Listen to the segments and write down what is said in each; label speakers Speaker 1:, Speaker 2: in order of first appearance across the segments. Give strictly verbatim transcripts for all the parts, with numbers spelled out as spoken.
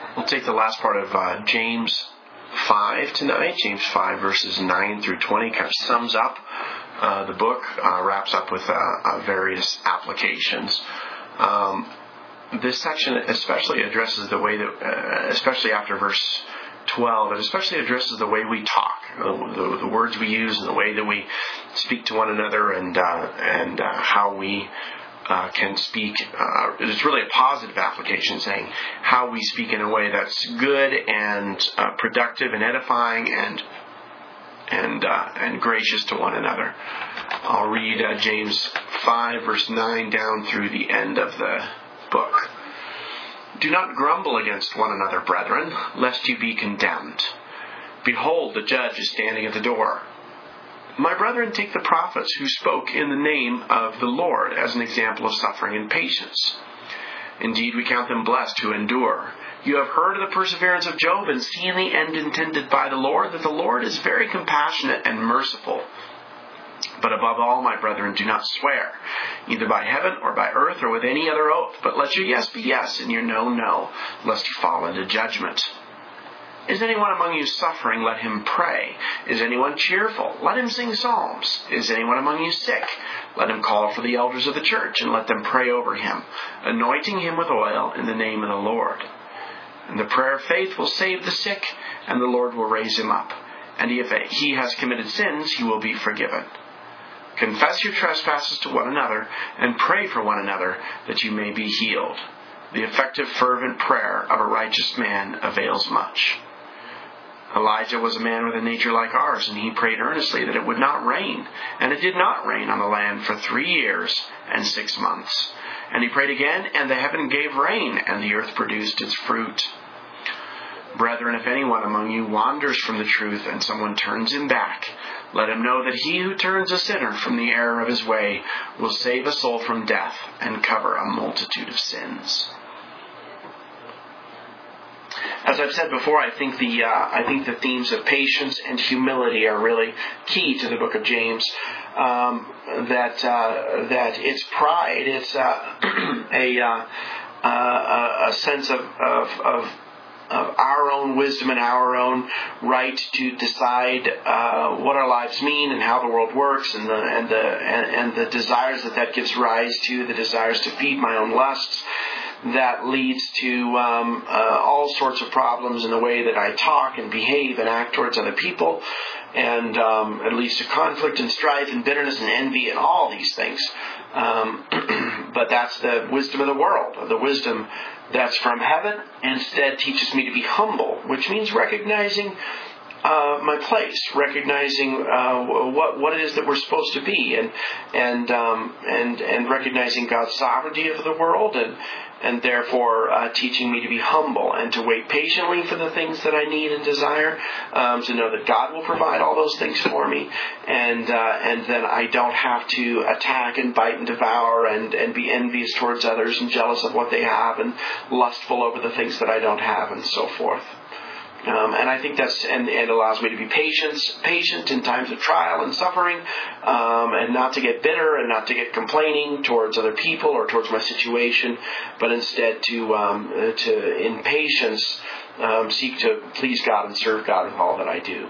Speaker 1: We'll take the last part of uh, James five tonight. James five verses nine through twenty kind of sums up uh, the book, uh, wraps up with uh, uh, various applications. Um, this section especially addresses the way that, uh, especially after verse twelve, it especially addresses the way we talk, uh, the, the words we use, and the way that we speak to one another, and uh, and uh, how we Uh, can speak. Uh, it's really a positive application, saying how we speak in a way that's good and uh, productive and edifying and and uh, and gracious to one another. I'll read uh, James five verse nine down through the end of the book. Do not grumble against one another, brethren, lest you be condemned. Behold, the judge is standing at the door. My brethren, take the prophets who spoke in the name of the Lord as an example of suffering and patience. Indeed, we count them blessed who endure. You have heard of the perseverance of Job and seen the end intended by the Lord, that the Lord is very compassionate and merciful. But above all, my brethren, do not swear, either by heaven or by earth or with any other oath, but let your yes be yes and your no, no, lest you fall into judgment. Is anyone among you suffering? Let him pray. Is anyone cheerful? Let him sing psalms. Is anyone among you sick? Let him call for the elders of the church and let them pray over him, anointing him with oil in the name of the Lord. And the prayer of faith will save the sick, and the Lord will raise him up. And if he has committed sins, he will be forgiven. Confess your trespasses to one another and pray for one another that you may be healed. The effective, fervent prayer of a righteous man avails much. Elijah was a man with a nature like ours, and he prayed earnestly that it would not rain. And it did not rain on the land for three years and six months. And he prayed again, and the heaven gave rain, and the earth produced its fruit. Brethren, if anyone among you wanders from the truth, and someone turns him back, let him know that he who turns a sinner from the error of his way will save a soul from death and cover a multitude of sins. As I've said before, I think the uh, I think the themes of patience and humility are really key to the book of James. Um, that uh, that it's pride, it's uh, a, uh, uh, a sense of of, of of our own wisdom and our own right to decide uh, what our lives mean and how the world works, and the and the and, and the desires that that gives rise to, the desires to feed my own lusts. That leads to um, uh, all sorts of problems in the way that I talk and behave and act towards other people, and um, it leads to conflict and strife and bitterness and envy and all these things. Um, but that's the wisdom of the world. The wisdom that's from heaven instead teaches me to be humble, which means recognizing Uh, my place, recognizing uh, what what it is that we're supposed to be, and and um, and and recognizing God's sovereignty of the world, and and therefore uh, teaching me to be humble and to wait patiently for the things that I need and desire, um, to know that God will provide all those things for me, and uh, and then I don't have to attack and bite and devour and and be envious towards others and jealous of what they have and lustful over the things that I don't have, and so forth. Um, and I think that's and, and allows me to be patient, patient in times of trial and suffering, um, and not to get bitter and not to get complaining towards other people or towards my situation, but instead to um, to in patience um, seek to please God and serve God with all that I do.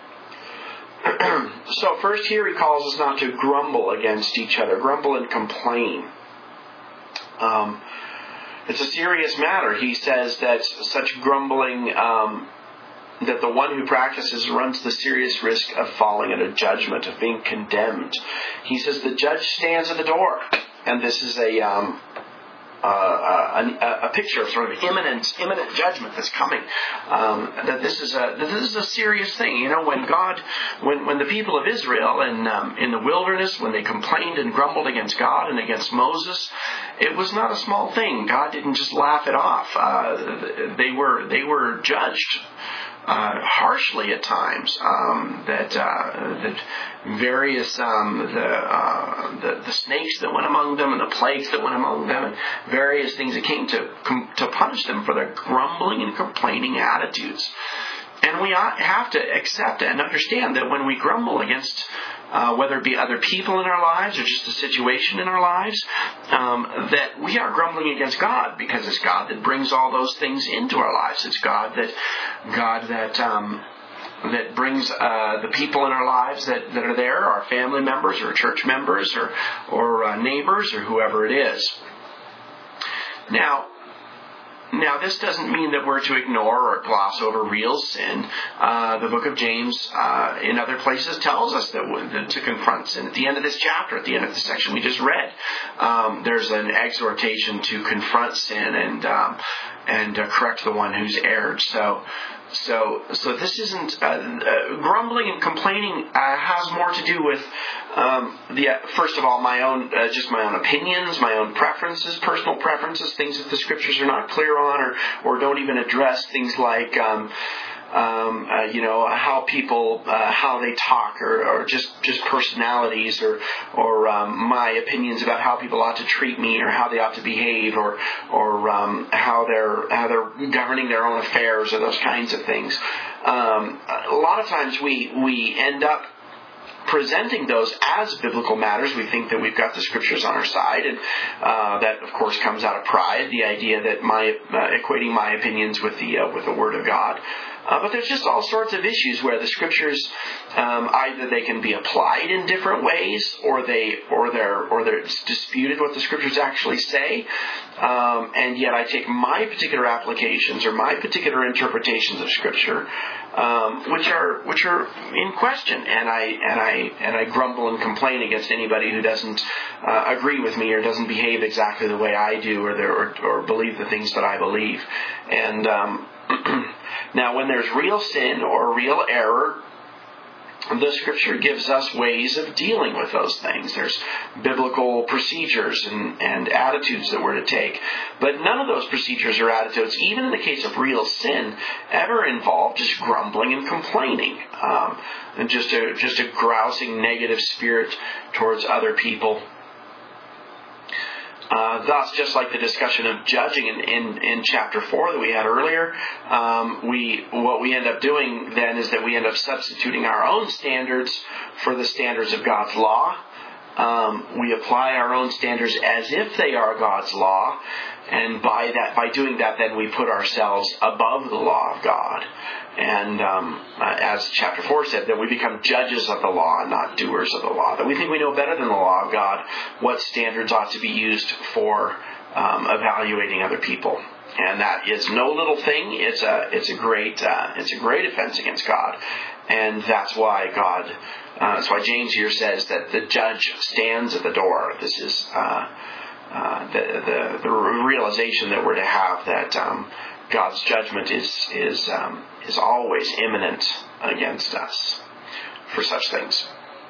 Speaker 1: So first here he calls us not to grumble against each other, grumble and complain. Um, it's a serious matter. He says that such grumbling. Um, that the one who practices runs the serious risk of falling into judgment, of being condemned. He says the judge stands at the door, and this is a um, uh, a, a picture of sort of imminent imminent judgment that's coming. Um, that this is a that this is a serious thing. You know, when God, when when the people of Israel in um, in the wilderness, when they complained and grumbled against God and against Moses, it was not a small thing. God didn't just laugh it off. Uh, they were they were judged Uh, harshly at times, um, that uh, that various um, the, uh, the the snakes that went among them and the plagues that went among them and various things that came to to punish them for their grumbling and complaining attitudes. And we have to accept and understand that when we grumble against uh, whether it be other people in our lives or just a situation in our lives, um, that we are grumbling against God, because it's God that brings all those things into our lives. It's God that God that um, that brings uh, the people in our lives that, that are there, our family members or church members or or uh, neighbors or whoever it is. Now. Now, this doesn't mean that we're to ignore or gloss over real sin. Uh, the book of James, uh, in other places, tells us that, that to confront sin. At the end of this chapter, at the end of the section we just read, um, there's an exhortation to confront sin and um, and uh, correct the one who's erred. So, so, so this isn't uh, uh, grumbling and complaining. Uh, has more to do with um, the uh, first of all my own, uh, just my own opinions, my own preferences, personal preferences, things that the scriptures are not clear on, or or don't even address. Things like um, um, uh, you know how people uh, how they talk, or, or just just personalities, or or um, my opinions about how people ought to treat me, or how they ought to behave, or or um, how they're how they're governing their own affairs, or those kinds of things. Um, a lot of times we we end up presenting those as biblical matters. We think that we've got the scriptures on our side, and uh, that, of course, comes out of pride. The idea that my uh, equating my opinions with the uh, with the Word of God. Uh, but there's just all sorts of issues where the scriptures um, either they can be applied in different ways, or they or they're or they're it's disputed what the scriptures actually say. Um, and yet I take my particular applications or my particular interpretations of scripture, um, which are which are in question, and I and I and I grumble and complain against anybody who doesn't uh, agree with me or doesn't behave exactly the way I do, or or, or believe the things that I believe. And um, now, when there's real sin or real error, the scripture gives us ways of dealing with those things. There's biblical procedures and, and attitudes that we're to take. But none of those procedures or attitudes, even in the case of real sin, ever involve just grumbling and complaining. Um, and just a, just a grousing negative spirit towards other people. Uh, thus, just like the discussion of judging in, in, in chapter four that we had earlier, um, we what we end up doing then is that we end up substituting our own standards for the standards of God's law. Um, we apply our own standards as if they are God's law, and by that, by doing that, then we put ourselves above the law of God. And um, as chapter four said, that we become judges of the law, not doers of the law. That we think we know better than the law of God what standards ought to be used for um, evaluating other people. And that is no little thing. It's a it's a great uh, it's a great offense against God, and that's why God. Uh, that's why James here says that the judge stands at the door. This is uh, uh, the, the the realization that we're to have that. Um, God's judgment is is um, is always imminent against us for such things.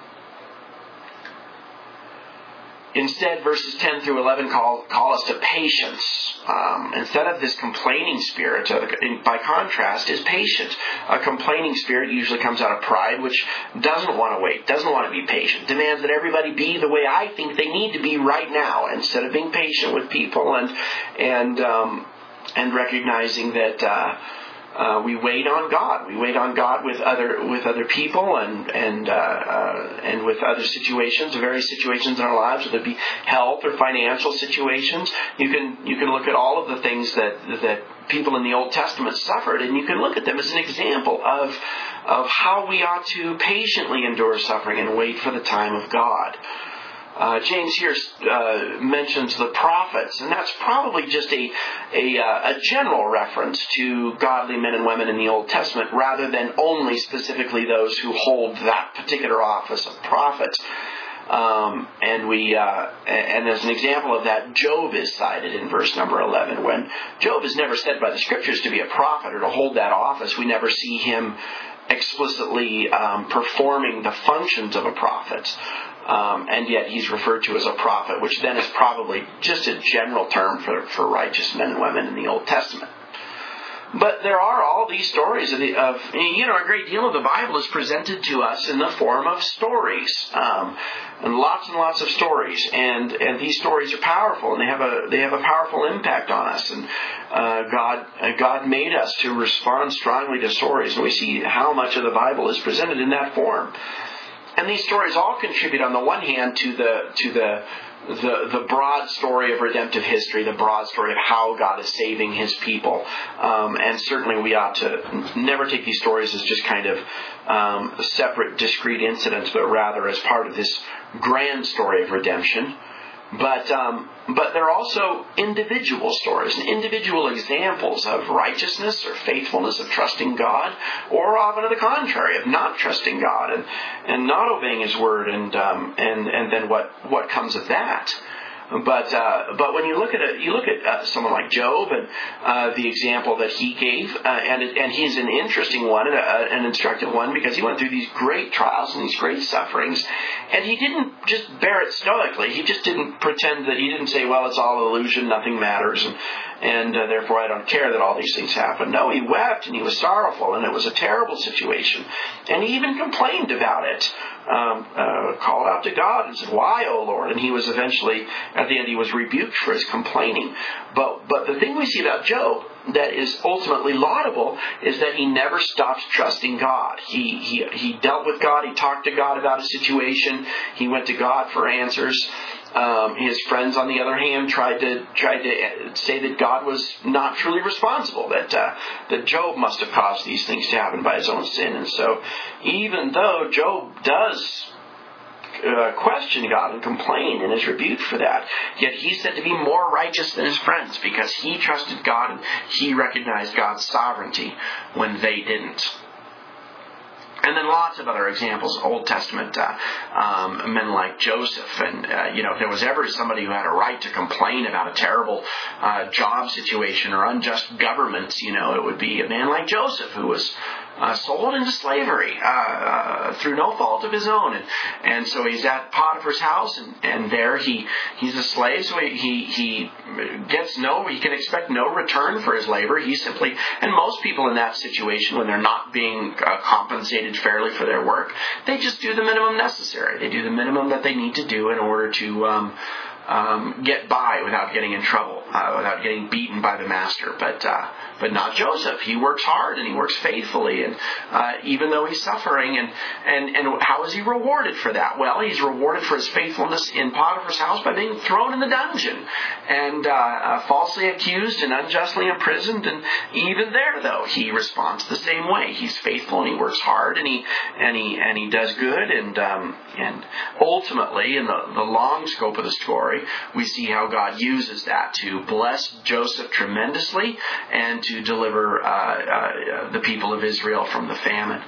Speaker 1: Instead, verses ten through eleven call call us to patience. Um, instead of this complaining spirit, uh, by contrast, is patient. A complaining spirit usually comes out of pride, which doesn't want to wait, doesn't want to be patient, demands that everybody be the way I think they need to be right now, instead of being patient with people and and um, and recognizing that uh, uh, we wait on God. We wait on God with other with other people and and uh, uh, and with other situations, various situations in our lives, whether it be health or financial situations. You can you can look at all of the things that that people in the Old Testament suffered, and you can look at them as an example of of how we ought to patiently endure suffering and wait for the time of God. Uh, James here uh, mentions the prophets, and that's probably just a a, uh, a general reference to godly men and women in the Old Testament, rather than only specifically those who hold that particular office of prophet. Um, and we uh, and as an example of that, Job is cited in verse number eleven. When Job is never said by the Scriptures to be a prophet or to hold that office, we never see him explicitly um, performing the functions of a prophet. Um, and yet he's referred to as a prophet, which then is probably just a general term for, for righteous men and women in the Old Testament. But there are all these stories of, the, of, you know, a great deal of the Bible is presented to us in the form of stories, um, and lots and lots of stories, and, and these stories are powerful, and they have a they have a powerful impact on us. And uh, God uh, God made us to respond strongly to stories, and we see how much of the Bible is presented in that form. And these stories all contribute, on the one hand, to the to the the the broad story of redemptive history, the broad story of how God is saving His people. Um, and certainly we ought to never take these stories as just kind of um, separate, discrete incidents, but rather as part of this grand story of redemption. But um, but they're also individual stories, and individual examples of righteousness or faithfulness, of trusting God, or often to the contrary, of not trusting God and, and not obeying His word, and um, and and then what, what comes of that. But uh, but when you look at it, you look at uh, someone like Job and uh, the example that he gave, uh, and it, and he's an interesting one, and a, an instructive one, because he went through these great trials and these great sufferings, and he didn't just bear it stoically. He just didn't pretend that he didn't say, well, it's all illusion, nothing matters, and and uh, therefore I don't care that all these things happen. No, he wept and he was sorrowful, and it was a terrible situation, and he even complained about it. Um, uh, called out to God and said, "Why, O Lord?" And he was eventually, at the end, he was rebuked for his complaining. But but the thing we see about Job that is ultimately laudable is that he never stopped trusting God. He he he dealt with God. He talked to God about a situation. He went to God for answers. Um, his friends, on the other hand, tried to tried to say that God was not truly responsible, that uh, that Job must have caused these things to happen by his own sin. And so, even though Job does uh, question God and complain and is rebuked for that, yet he's said to be more righteous than his friends because he trusted God and he recognized God's sovereignty when they didn't. And then lots of other examples, Old Testament uh, um, men like Joseph. And, uh, you know, if there was ever somebody who had a right to complain about a terrible uh, job situation or unjust governments, you know, it would be a man like Joseph, who was uh, sold into slavery uh, uh, through no fault of his own. And, and so he's at Potiphar's house, and, and there he he's a slave, so he, he, he gets no, he can expect no return for his labor. He simply, and most people in that situation, when they're not being uh, compensated fairly for their work, they just do the minimum necessary. They do the minimum that they need to do in order to um, um, get by without getting in trouble, uh, without getting beaten by the master. But uh, but not Joseph. He works hard and he works faithfully, and uh, even though he's suffering, and, and and how is he rewarded for that? Well, he's rewarded for his faithfulness in Potiphar's house by being thrown in the dungeon and uh, uh, falsely accused and unjustly imprisoned. And even there, though, he responds the same way. He's faithful and he works hard and he and he and he does good. And um, and ultimately, in the, the long scope of the story, we see how God uses that to bless Joseph tremendously and to deliver uh, uh, the people of Israel from the famine.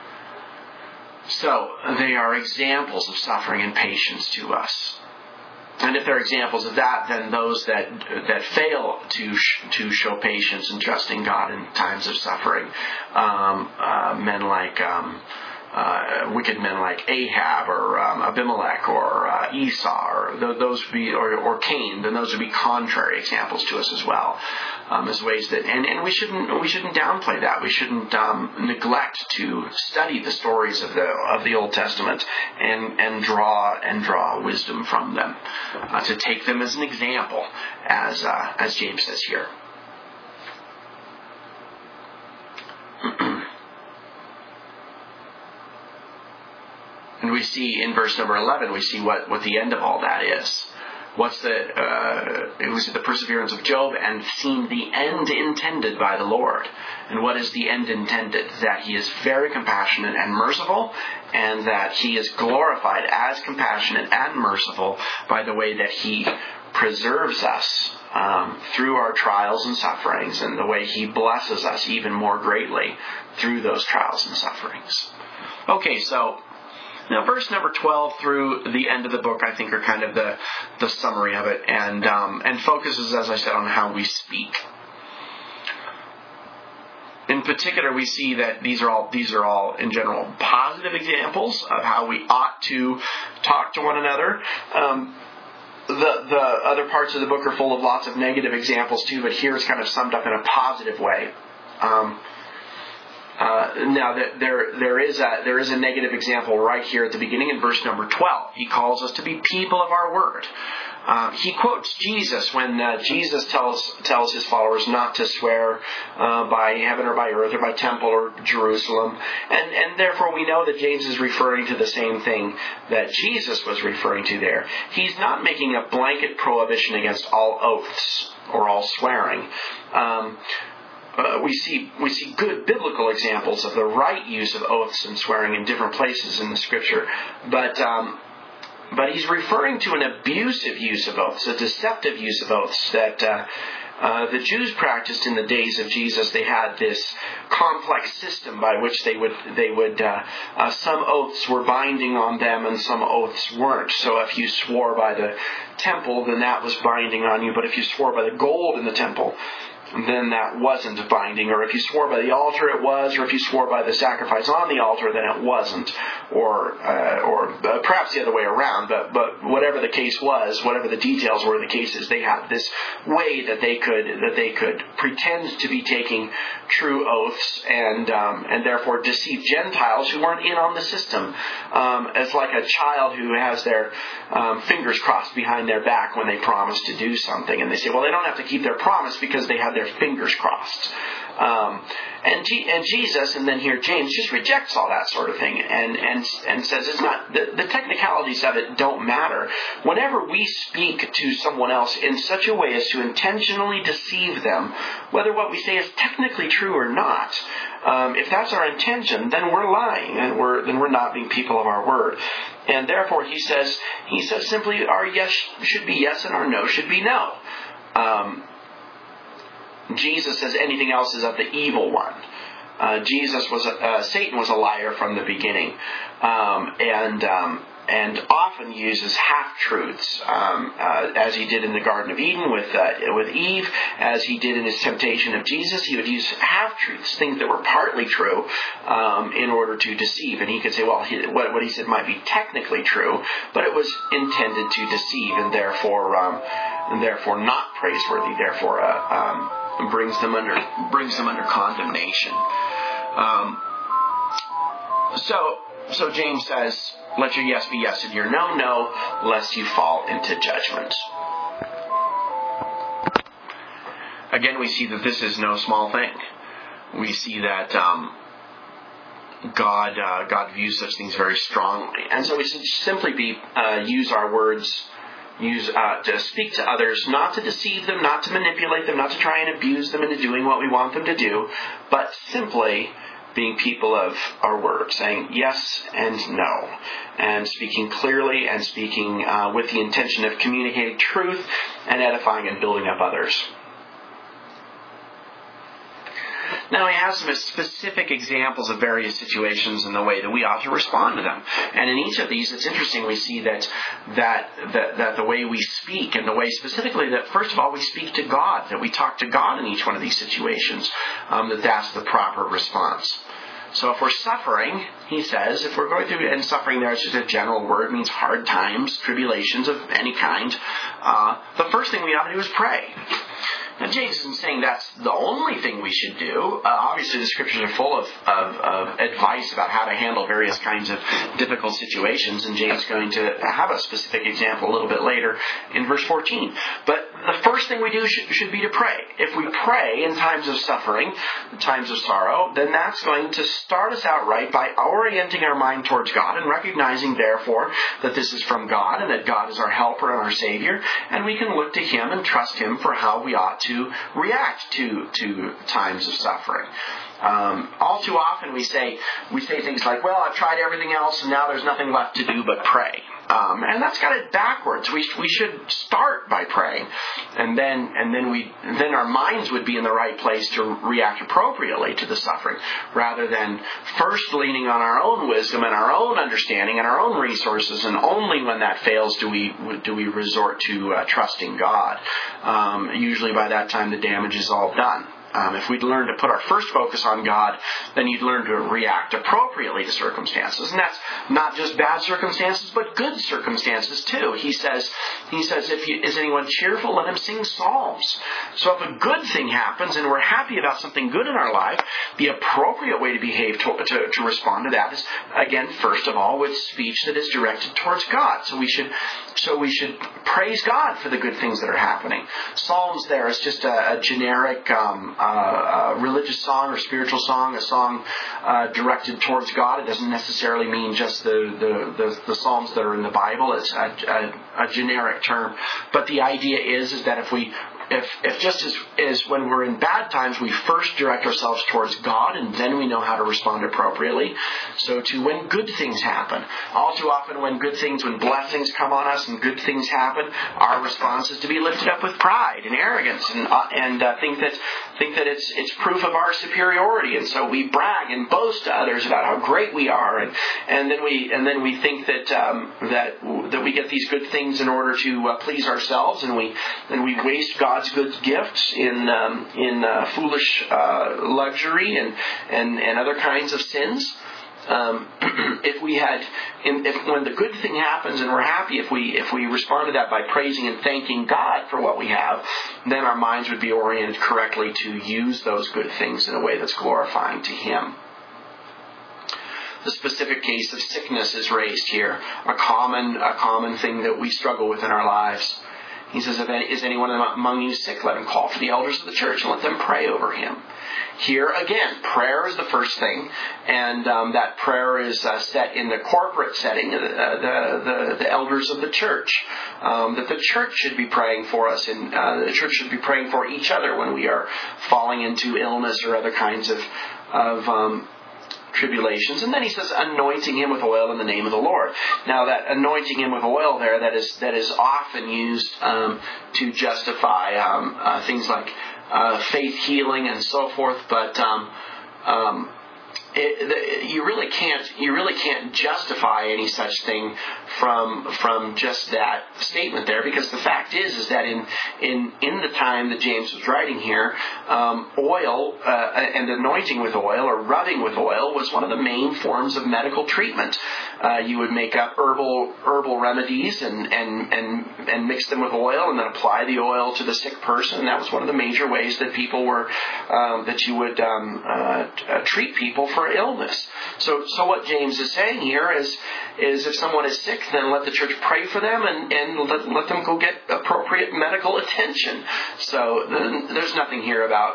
Speaker 1: So they are examples of suffering and patience to us. And if they're examples of that, then those that that fail to sh- to show patience and trusting God in times of suffering, um, uh, men like um, uh, wicked men like Ahab or um, Abimelech or uh, Esau, or th- those would be, or, or Cain, then those would be contrary examples to us as well, um, as ways that, and, and we shouldn't we shouldn't downplay that. We shouldn't um, neglect to study the stories of the of the Old Testament and and draw and draw wisdom from them, uh, to take them as an example, as uh, as James says here. And we see in verse number eleven, we see what, what the end of all that is. What's the, uh, it was the perseverance of Job, and seemed the end intended by the Lord. And what is the end intended? That he is very compassionate and merciful, and that he is glorified as compassionate and merciful by the way that he preserves us um, through our trials and sufferings, and the way he blesses us even more greatly through those trials and sufferings. Okay, so now, verse number twelve through the end of the book, I think, are kind of the, the summary of it, and um, and focuses, as I said, on how we speak. In particular, we see that these are all these are all in general positive examples of how we ought to talk to one another. Um, the the other parts of the book are full of lots of negative examples too, but here it's kind of summed up in a positive way. Um, Uh, now, that there there is a there is a negative example right here at the beginning in verse number twelve. He calls us to be people of our word. Uh, he quotes Jesus when uh, Jesus tells tells his followers not to swear uh, by heaven or by earth or by temple or Jerusalem. And, and therefore we know that James is referring to the same thing that Jesus was referring to there. He's not making a blanket prohibition against all oaths or all swearing. Um, Uh, we see we see good biblical examples of the right use of oaths and swearing in different places in the Scripture, but um, but he's referring to an abusive use of oaths, a deceptive use of oaths that uh, uh, the Jews practiced in the days of Jesus. They had this complex system by which they would they would uh, uh, some oaths were binding on them and some oaths weren't. So if you swore by the temple, then that was binding on you. But if you swore by the gold in the temple, then that wasn't binding. Or if you swore by the altar, it was. Or if you swore by the sacrifice on the altar, then it wasn't. Or uh, or uh, perhaps the other way around. But but whatever the case was, whatever the details were, the cases, they had this way that they could that they could pretend to be taking true oaths and um, and therefore deceive Gentiles who weren't in on the system. Um, it's like a child who has their um, fingers crossed behind their back when they promise to do something, and they say, well, they don't have to keep their promise because they have their fingers crossed. Um, and, G- and Jesus, and then here James, just rejects all that sort of thing and, and, and says it's not, the, the technicalities of it don't matter. Whenever we speak to someone else in such a way as to intentionally deceive them, whether what we say is technically true or not, um, if that's our intention, then we're lying and we're, then we're not being people of our word. And therefore he says, he says simply our yes should be yes and our no should be no. Um, Jesus says anything else is of the evil one. Uh, Jesus was a, uh, Satan was a liar from the beginning, um, and um, and often uses half truths, um, uh, as he did in the Garden of Eden with uh, with Eve, as he did in his temptation of Jesus. He would use half truths, things that were partly true, um, in order to deceive. And he could say, well, he, what, what he said might be technically true, but it was intended to deceive, and therefore, um, and therefore not praiseworthy. Therefore, uh, um, brings them under brings them under condemnation. Um, so so James says, let your yes be yes and your no no, lest you fall into judgment. Again, we see that this is no small thing. We see that um, God uh, God views such things very strongly, and so we should simply be uh, use our words. Use uh, to speak to others, not to deceive them, not to manipulate them, not to try and abuse them into doing what we want them to do, but simply being people of our word, saying yes and no, and speaking clearly and speaking uh, with the intention of communicating truth and edifying and building up others. Now he has some specific examples of various situations and the way that we ought to respond to them. And in each of these, it's interesting, we see that that that, that the way we speak and the way specifically that, first of all, we speak to God, that we talk to God in each one of these situations, um, that that's the proper response. So if we're suffering, he says, if we're going through, and suffering there is just a general word, means hard times, tribulations of any kind, uh, the first thing we ought to do is pray. Now, James isn't saying that's the only thing we should do. Uh, obviously, the Scriptures are full of, of, of advice about how to handle various kinds of difficult situations, and James is going to have a specific example a little bit later in verse fourteen. But the first thing we do should, should be to pray. If we pray in times of suffering, times of sorrow, then that's going to start us out right by orienting our mind towards God and recognizing, therefore, that this is from God and that God is our helper and our Savior, and we can look to Him and trust Him for how we ought to to react to to times of suffering. Um, all too often we say we say things like, well, I've tried everything else and now there's nothing left to do but pray. Um, and that's got it backwards. We we should start by praying, and then and then we then our minds would be in the right place to react appropriately to the suffering, rather than first leaning on our own wisdom and our own understanding and our own resources, and only when that fails do we do we resort to uh, trusting God. Um, usually by that time the damage is all done. Um, if we'd learn to put our first focus on God, then you'd learn to react appropriately to circumstances. And that's not just bad circumstances, but good circumstances too. He says, he says, if you, is anyone cheerful, let him sing psalms. So if a good thing happens and we're happy about something good in our life, the appropriate way to behave to, to, to respond to that is, again, first of all, with speech that is directed towards God. So we should, so we should praise God for the good things that are happening. Psalms there is just a, a generic um, uh, uh, religious song or spiritual song, a song uh, directed towards God. It doesn't necessarily mean just the, the, the, the psalms that are in the Bible. It's a, a, a generic term. But the idea is, is that if we If, if just as, as when we're in bad times, we first direct ourselves towards God and then we know how to respond appropriately. So too when good things happen. All too often when good things, when blessings come on us and good things happen, our response is to be lifted up with pride and arrogance and uh, and uh, think that think that it's it's proof of our superiority. And so we brag and boast to others about how great we are, and and then we and then we think that um, that that we get these good things in order to uh, please ourselves, and we and we waste God God's good gifts in um, in uh, foolish uh, luxury and, and, and other kinds of sins. Um, if we had, in, if when the good thing happens and we're happy, if we if we respond to that by praising and thanking God for what we have, then our minds would be oriented correctly to use those good things in a way that's glorifying to Him. The specific case of sickness is raised here, a common a common thing that we struggle with in our lives. He says, if any, is anyone among you sick, let him call for the elders of the church and let them pray over him. Here, again, prayer is the first thing, and um, that prayer is uh, set in the corporate setting, uh, the, the, the elders of the church, um, that the church should be praying for us, and uh, the church should be praying for each other when we are falling into illness or other kinds of, of um, tribulations. And then he says, anointing him with oil in the name of the Lord. Now that anointing him with oil there, that is that is often used um, to justify um, uh, things like uh, faith healing and so forth, but um, um, It, the, you really can't you really can't justify any such thing from from just that statement there, because the fact is is that in in in the time that James was writing here, um, oil uh, and anointing with oil or rubbing with oil was one of the main forms of medical treatment. Uh, you would make up herbal herbal remedies and, and and and mix them with oil and then apply the oil to the sick person. And that was one of the major ways that people were um, that you would um, uh, uh, treat people for illness. So, so what James is saying here is, is if someone is sick, then let the church pray for them and, and let, let them go get appropriate medical attention. So there's nothing here about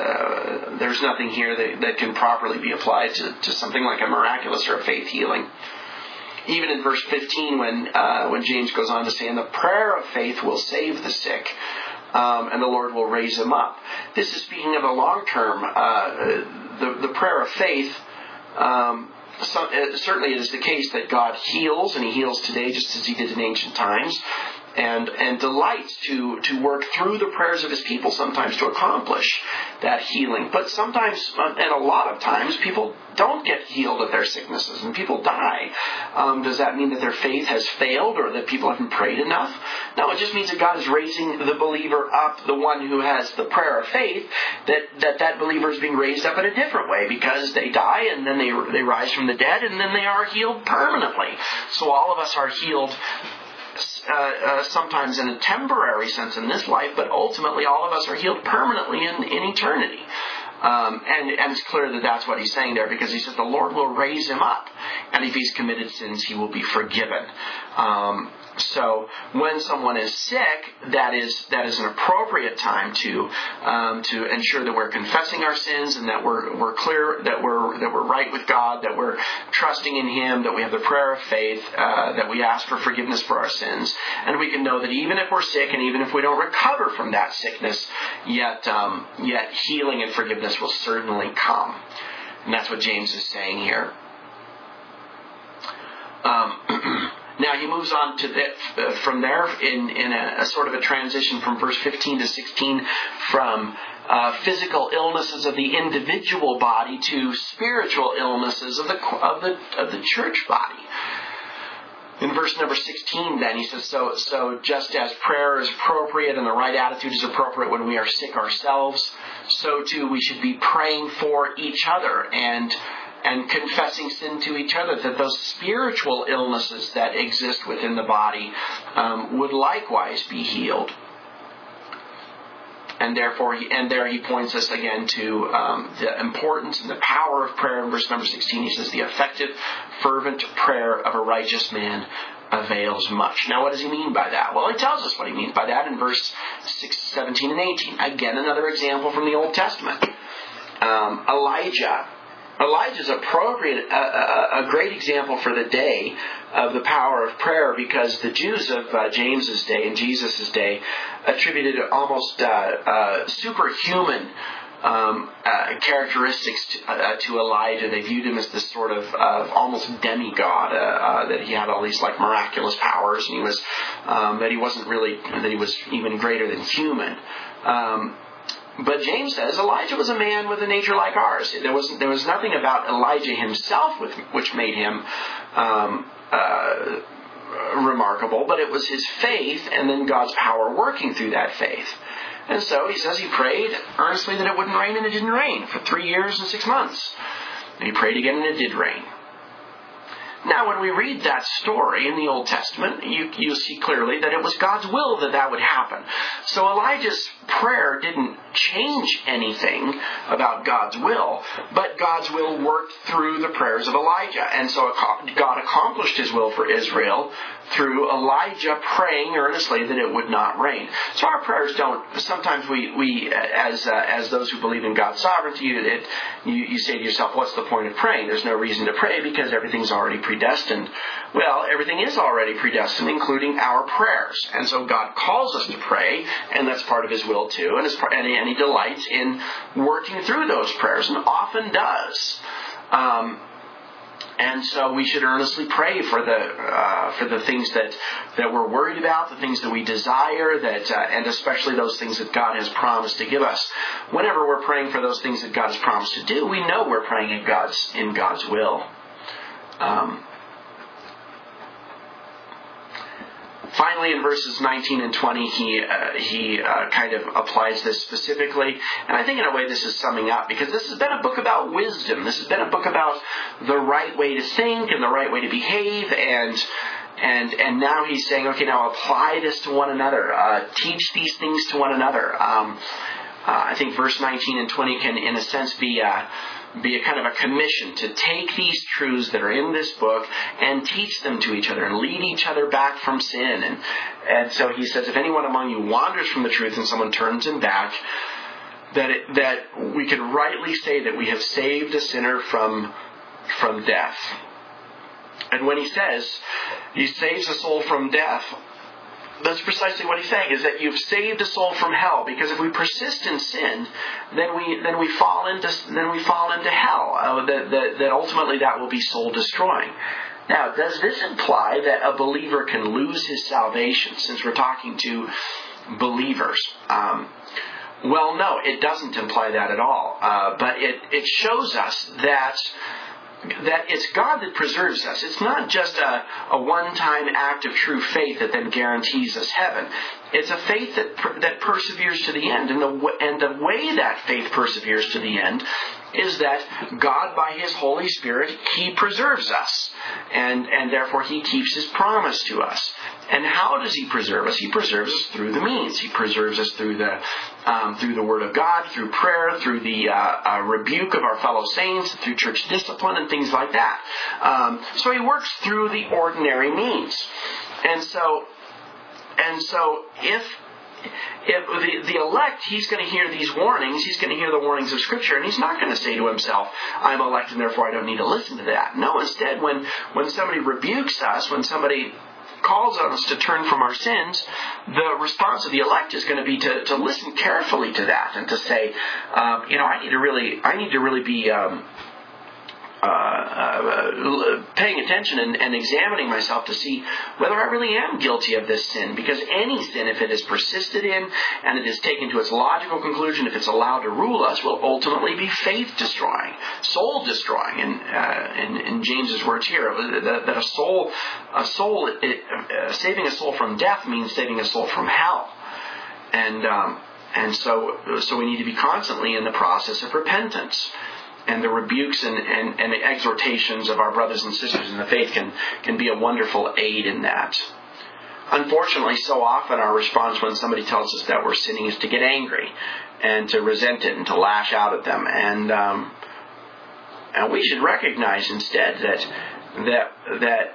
Speaker 1: uh, there's nothing here that, that can properly be applied to, to something like a miraculous or a faith healing. Even in verse fifteen, when uh, when James goes on to say, "And the prayer of faith will save the sick." Um, and the Lord will raise him up. This is speaking of a long-term, uh, the, the prayer of faith. Um, some, uh, certainly it is the case that God heals, and He heals today just as He did in ancient times, and and delights to, to work through the prayers of His people sometimes to accomplish that healing. But sometimes, and a lot of times, people don't get healed of their sicknesses, and people die. Um, does that mean that their faith has failed or that people haven't prayed enough? No, it just means that God is raising the believer up, the one who has the prayer of faith, that that, that believer is being raised up in a different way, because they die and then they, they rise from the dead and then they are healed permanently. So all of us are healed Uh, uh, sometimes in a temporary sense in this life, but ultimately all of us are healed permanently in, in eternity. Um, and, and it's clear that that's what he's saying there, because he says the Lord will raise him up, and if he's committed sins, he will be forgiven. Um, so when someone is sick, that is that is an appropriate time to um, to ensure that we're confessing our sins and that we're we're clear that we're that we're right with God, that we're trusting in Him, that we have the prayer of faith, uh, that we ask for forgiveness for our sins, and we can know that even if we're sick and even if we don't recover from that sickness, yet um, yet healing and forgiveness will certainly come. And that's what James is saying here. Um, Now he moves on to the, uh, from there in, in a, a sort of a transition from verse fifteen to sixteen, from uh, physical illnesses of the individual body to spiritual illnesses of the of the of the church body. In verse number sixteen, then he says, "So so just as prayer is appropriate and the right attitude is appropriate when we are sick ourselves,
Speaker 2: so too we should be praying for each other and and confessing sin to each other, that those spiritual illnesses that exist within the body um, would likewise be healed. And therefore, he, and there he points us again to um, the importance and the power of prayer. In verse number sixteen, he says, "The effective, fervent prayer of a righteous man avails much." Now, what does he mean by that? Well, he tells us what he means by that in verse six, seventeen and eighteen. Again, another example from the Old Testament. Um, Elijah. Elijah is appropriate, a, a, a great example for the day of the power of prayer, because the Jews of uh, James's day and Jesus' day attributed almost uh, uh, superhuman um, uh, characteristics to, uh, to Elijah. They viewed him as this sort of, of almost demigod, uh, uh, that he had all these like miraculous powers, and he was um, that he wasn't really that he was even greater than human. Um, But James says Elijah was a man with a nature like ours. There was there was nothing about Elijah himself with, which made him um, uh, remarkable, but it was his faith and then God's power working through that faith. And so he says he prayed earnestly that it wouldn't rain, and it didn't rain for three years and six months. And he prayed again, and it did rain. Now, when we read that story in the Old Testament, you, you see clearly that it was God's will that that would happen. So Elijah's prayer didn't change anything about God's will, but God's will worked through the prayers of Elijah. And so God accomplished his will for Israel through Elijah praying earnestly that it would not rain. So our prayers don't, sometimes we, we as uh, as those who believe in God's sovereignty, it, you, you say to yourself, what's the point of praying? There's no reason to pray because everything's already predestined. Well, everything is already predestined, including our prayers. And so God calls us to pray, and that's part of his will too, and, it's, and, he, and he delights in working through those prayers, and often does. Um, And so we should earnestly pray for the uh, for the things that, that we're worried about, the things that we desire, that uh, and especially those things that God has promised to give us. Whenever we're praying for those things that God has promised to do, we know we're praying in God's in God's will. Um, Finally, in verses nineteen and twenty, he uh, he uh, kind of applies this specifically. And I think in a way this is summing up, because this has been a book about wisdom. This has been a book about the right way to think and the right way to behave. And and and now he's saying, okay, now apply this to one another. Uh, teach these things to one another. Um, uh, I think verse nineteen and twenty can, in a sense, be... Uh, be a kind of a commission to take these truths that are in this book and teach them to each other and lead each other back from sin. And and so he says, if anyone among you wanders from the truth and someone turns him back, that it, that we can rightly say that we have saved a sinner from from death. And when he says he saves a soul from death, that's precisely what he's saying, is that you've saved a soul from hell. Because if we persist in sin, then we then we fall into then we fall into hell. Uh, that, that that ultimately that will be soul destroying. Now, does this imply that a believer can lose his salvation? Since we're talking to believers, um, well, no, it doesn't imply that at all. Uh, but it it shows us that. that it's God that preserves us. It's not just a, a one-time act of true faith that then guarantees us heaven. It's a faith that that perseveres to the end. And the, and the way that faith perseveres to the end is that God, by his Holy Spirit, he preserves us. And, and therefore he keeps his promise to us. And how does he preserve us? He preserves us through the means. He preserves us through the um, through the Word of God, through prayer, through the uh, uh, rebuke of our fellow saints, through church discipline and things like that. Um, so he works through the ordinary means. And so, and so if if the, the elect, he's going to hear these warnings, he's going to hear the warnings of Scripture, and he's not going to say to himself, I'm elect and therefore I don't need to listen to that. No, instead, when, when somebody rebukes us, when somebody calls on us to turn from our sins, the response of the elect is going to be to, to listen carefully to that and to say, um, you know, I need to really, I need to really be um, uh, uh, paying attention and, and examining myself to see whether I really am guilty of this sin. Because any sin, if it is persisted in and it is taken to its logical conclusion, if it's allowed to rule us, will ultimately be faith-destroying, soul-destroying. And uh, in, in James's words here, that, that a soul, a soul, it, uh, saving a soul from death means saving a soul from hell. And um, and so so we need to be constantly in the process of repentance. And the rebukes and, and, and the exhortations of our brothers and sisters in the faith can, can be a wonderful aid in that. Unfortunately, so often our response when somebody tells us that we're sinning is to get angry and to resent it and to lash out at them. And um, and we should recognize instead that that that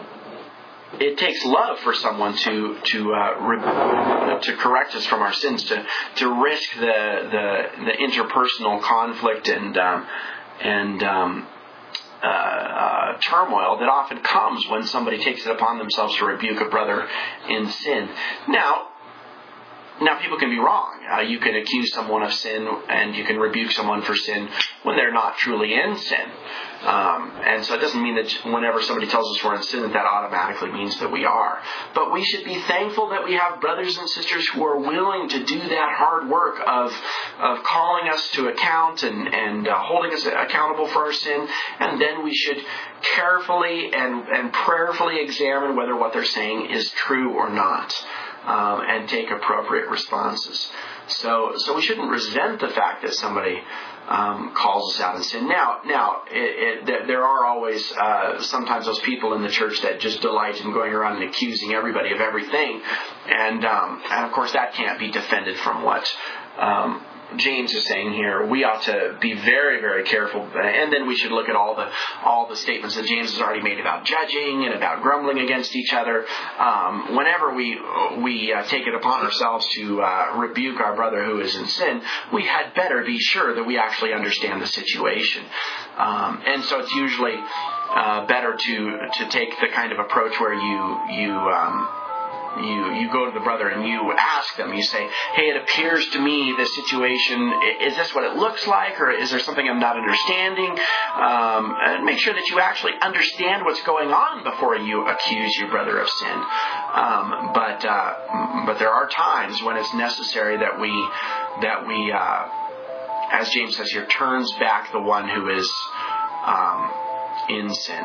Speaker 2: it takes love for someone to to uh, re- to correct us from our sins, to to risk the the, the interpersonal conflict and um, and um, uh, uh, turmoil that often comes when somebody takes it upon themselves to rebuke a brother in sin. Now. Now, people can be wrong. Uh, you can accuse someone of sin and you can rebuke someone for sin when they're not truly in sin. Um, and so it doesn't mean that whenever somebody tells us we're in sin that that automatically means that we are. But we should be thankful that we have brothers and sisters who are willing to do that hard work of of calling us to account and, and uh, holding us accountable for our sin. And then we should carefully and, and prayerfully examine whether what they're saying is true or not. Um, and take appropriate responses. So, so we shouldn't resent the fact that somebody um, calls us out in sin. Now, now, it, it, there are always uh, sometimes those people in the church that just delight in going around and accusing everybody of everything, and um, and of course that can't be defended from what Um, James is saying here. We ought to be very, very careful, and then we should look at all the all the statements that James has already made about judging and about grumbling against each other. Um, whenever we we uh, take it upon ourselves to uh, rebuke our brother who is in sin, we had better be sure that we actually understand the situation. Um, and so it's usually uh, better to to take the kind of approach where you you. Um, You you go to the brother and you ask them, you say, hey, it appears to me this situation, is this what it looks like, or is there something I'm not understanding? Um, and make sure that you actually understand what's going on before you accuse your brother of sin. Um, but uh, but there are times when it's necessary that we, that we uh, as James says here, turns back the one who is um, in sin.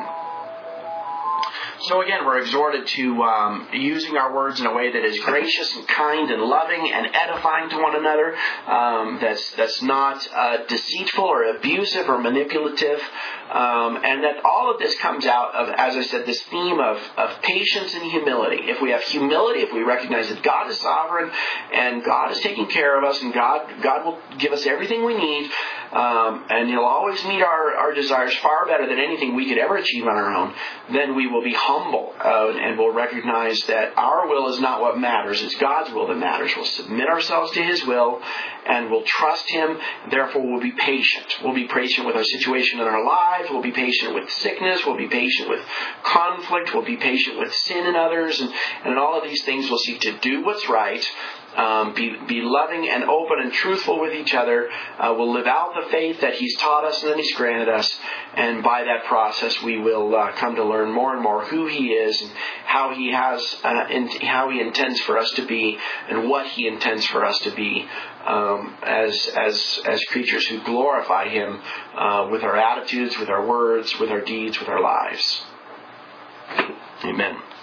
Speaker 2: So again, we're exhorted to um, using our words in a way that is gracious and kind and loving and edifying to one another. Um, that's that's not uh, deceitful or abusive or manipulative, um, and that all of this comes out of, as I said, this theme of, of patience and humility. If we have humility, if we recognize that God is sovereign and God is taking care of us, and God God will give us everything we need, um, and He'll always meet our, our desires far better than anything we could ever achieve on our own, then we will be humble uh, and we'll recognize that our will is not what matters. It's God's will that matters. We'll submit ourselves to His will and we'll trust Him. Therefore, we'll be patient. We'll be patient with our situation in our lives. We'll be patient with sickness. We'll be patient with conflict. We'll be patient with sin in others. And, and in all of these things, we'll seek to do what's right. Um, be, be loving and open and truthful with each other. Uh, we'll live out the faith that He's taught us and that He's granted us. And by that process, we will uh, come to learn more and more who He is and how He has, uh, and how He intends for us to be, and what He intends for us to be um, as as as creatures who glorify Him uh, with our attitudes, with our words, with our deeds, with our lives. Amen.